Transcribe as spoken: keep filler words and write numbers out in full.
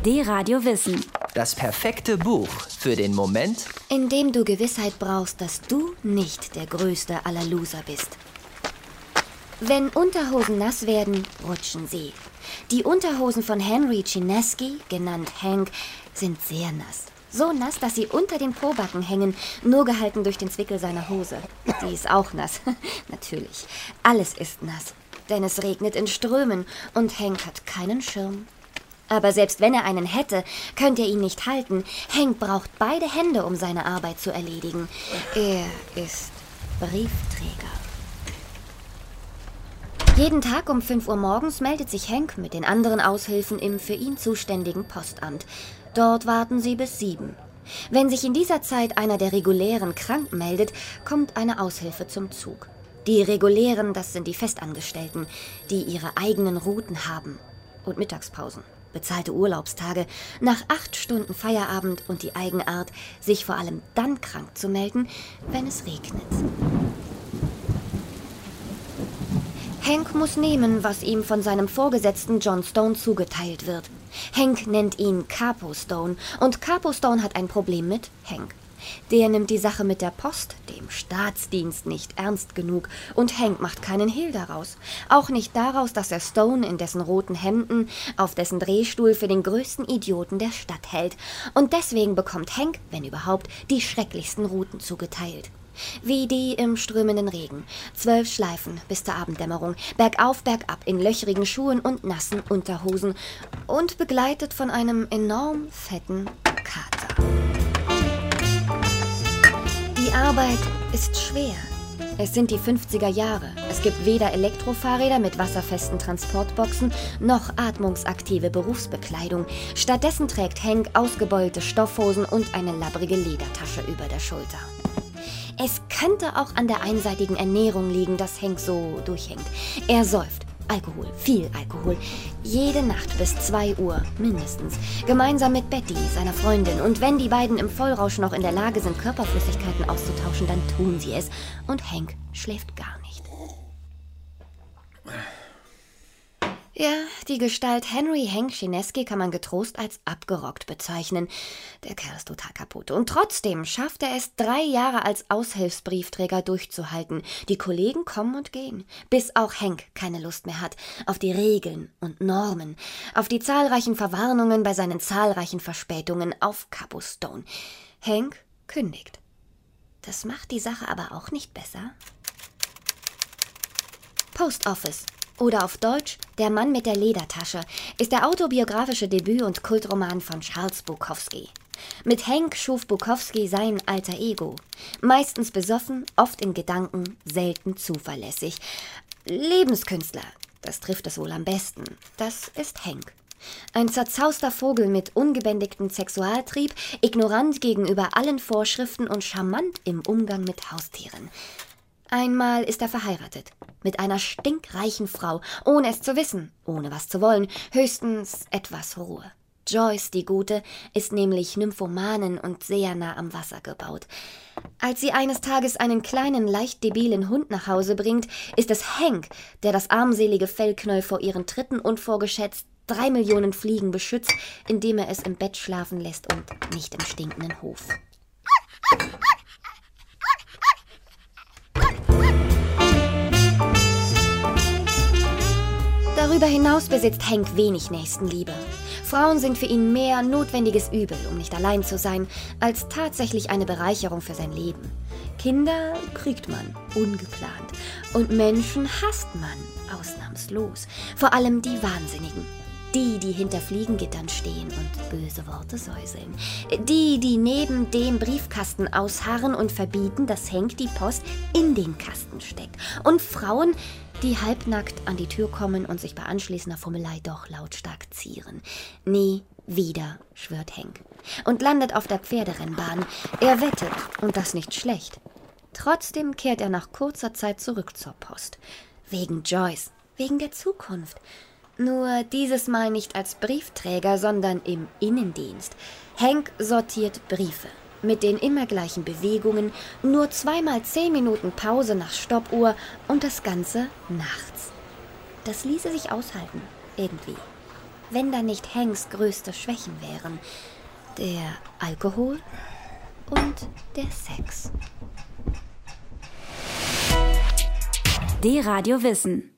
D-Radio Wissen. Das perfekte Buch für den Moment, in dem du Gewissheit brauchst, dass du nicht der größte aller Loser bist. Wenn Unterhosen nass werden, rutschen sie. Die Unterhosen von Henry Chinesky, genannt Hank, sind sehr nass. So nass, dass sie unter den Pobacken hängen, nur gehalten durch den Zwickel seiner Hose. Die ist auch nass. Natürlich. Alles ist nass. Denn es regnet in Strömen und Hank hat keinen Schirm. Aber selbst wenn er einen hätte, könnte er ihn nicht halten. Hank braucht beide Hände, um seine Arbeit zu erledigen. Er ist Briefträger. Jeden Tag um fünf Uhr morgens meldet sich Hank mit den anderen Aushilfen im für ihn zuständigen Postamt. Dort warten sie bis sieben. Wenn sich in dieser Zeit einer der Regulären krank meldet, kommt eine Aushilfe zum Zug. Die Regulären, das sind die Festangestellten, die ihre eigenen Routen haben. Und Mittagspausen, bezahlte Urlaubstage, nach acht Stunden Feierabend und die Eigenart, sich vor allem dann krank zu melden, wenn es regnet. Hank muss nehmen, was ihm von seinem Vorgesetzten John Stone zugeteilt wird. Hank nennt ihn Capo Stone und Capo Stone hat ein Problem mit Hank. Der nimmt die Sache mit der Post, dem Staatsdienst, nicht ernst genug und Hank macht keinen Hehl daraus. Auch nicht daraus, dass er Stone in dessen roten Hemden auf dessen Drehstuhl für den größten Idioten der Stadt hält. Und deswegen bekommt Hank, wenn überhaupt, die schrecklichsten Routen zugeteilt. Wie die im strömenden Regen. Zwölf Schleifen bis zur Abenddämmerung. Bergauf, bergab, in löchrigen Schuhen und nassen Unterhosen. Und begleitet von einem enorm fetten Kater. Die Arbeit ist schwer. Es sind die fünfziger Jahre. Es gibt weder Elektrofahrräder mit wasserfesten Transportboxen noch atmungsaktive Berufsbekleidung. Stattdessen trägt Hank ausgebeulte Stoffhosen und eine labbrige Ledertasche über der Schulter. Es könnte auch an der einseitigen Ernährung liegen, dass Hank so durchhängt. Er säuft. Alkohol, viel Alkohol. Jede Nacht bis zwei Uhr, mindestens. Gemeinsam mit Betty, seiner Freundin. Und wenn die beiden im Vollrausch noch in der Lage sind, Körperflüssigkeiten auszutauschen, dann tun sie es. Und Hank schläft gar nicht. Ja, die Gestalt Henry Hank Chinesky kann man getrost als abgerockt bezeichnen. Der Kerl ist total kaputt. Und trotzdem schafft er es, drei Jahre als Aushilfsbriefträger durchzuhalten. Die Kollegen kommen und gehen, bis auch Hank keine Lust mehr hat auf die Regeln und Normen, auf die zahlreichen Verwarnungen bei seinen zahlreichen Verspätungen auf Capo Stone. Hank kündigt. Das macht die Sache aber auch nicht besser. Post Office. Oder auf Deutsch Der Mann mit der Ledertasche ist der autobiografische Debüt- und Kultroman von Charles Bukowski. Mit Hank schuf Bukowski sein alter Ego. Meistens besoffen, oft in Gedanken, selten zuverlässig. Lebenskünstler, das trifft es wohl am besten. Das ist Hank. Ein zerzauster Vogel mit ungebändigtem Sexualtrieb, ignorant gegenüber allen Vorschriften und charmant im Umgang mit Haustieren. Einmal ist er verheiratet. Mit einer stinkreichen Frau, ohne es zu wissen, ohne was zu wollen, höchstens etwas Ruhe. Joyce, die Gute, ist nämlich Nymphomanin und sehr nah am Wasser gebaut. Als sie eines Tages einen kleinen, leicht debilen Hund nach Hause bringt, ist es Hank, der das armselige Fellknäuel vor ihren Tritten unvorgeschätzt drei Millionen Fliegen beschützt, indem er es im Bett schlafen lässt und nicht im stinkenden Hof. Darüber hinaus besitzt Hank wenig Nächstenliebe. Frauen sind für ihn mehr notwendiges Übel, um nicht allein zu sein, als tatsächlich eine Bereicherung für sein Leben. Kinder kriegt man, ungeplant. Und Menschen hasst man, ausnahmslos. Vor allem die Wahnsinnigen. Die, die hinter Fliegengittern stehen und böse Worte säuseln. Die, die neben dem Briefkasten ausharren und verbieten, dass Hank die Post in den Kasten steckt. Und Frauen, die halbnackt an die Tür kommen und sich bei anschließender Fummelei doch lautstark zieren. Nie wieder, schwört Hank. Und landet auf der Pferderennbahn. Er wettet, und das nicht schlecht. Trotzdem kehrt er nach kurzer Zeit zurück zur Post. Wegen Joyce, wegen der Zukunft. Nur dieses Mal nicht als Briefträger, sondern im Innendienst. Hank sortiert Briefe. Mit den immer gleichen Bewegungen, nur zweimal zehn Minuten Pause nach Stoppuhr und das Ganze nachts. Das ließe sich aushalten, irgendwie. wenn da nicht Hanks größte Schwächen wären. Der Alkohol und der Sex. D-Radio Wissen.